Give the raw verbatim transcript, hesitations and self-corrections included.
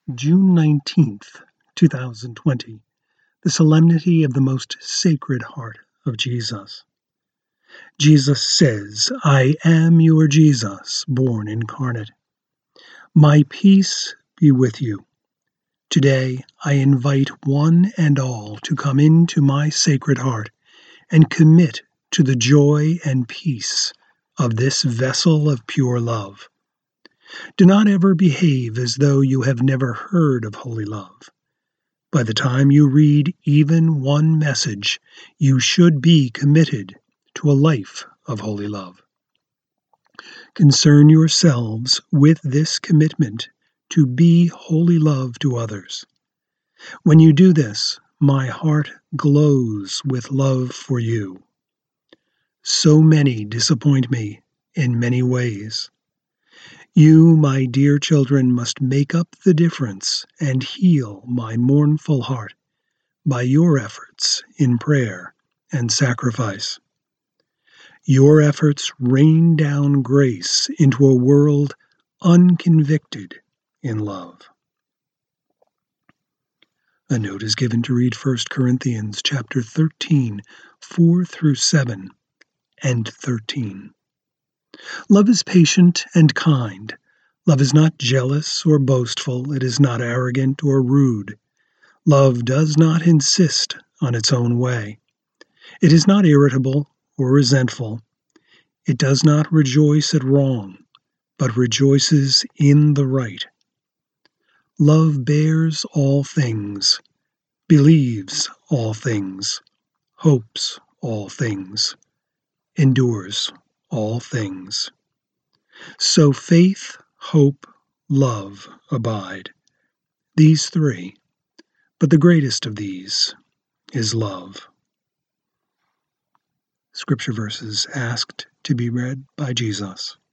June nineteenth, two thousand twenty, the Solemnity of the Most Sacred Heart of Jesus. Jesus says, I am your Jesus, born incarnate. My peace be with you. Today I invite one and all to come into my sacred heart and commit to the joy and peace of this vessel of pure love. Do not ever behave as though you have never heard of holy love. By the time you read even one message, you should be committed to a life of holy love. Concern yourselves with this commitment to be holy love to others. When you do this, my heart glows with love for you. So many disappoint me in many ways. You, my dear children, must make up the difference and heal my mournful heart by your efforts in prayer and sacrifice. Your efforts rain down grace into a world unconvicted in love. A note is given to read First Corinthians chapter thirteen, four through seven and thirteen. Love is patient and kind. Love is not jealous or boastful. It is not arrogant or rude. Love does not insist on its own way. It is not irritable or resentful. It does not rejoice at wrong, but rejoices in the right. Love bears all things, believes all things, hopes all things, endures all things. So faith, hope, love abide. These three, but the greatest of these is love. Scripture verses asked to be read by Jesus.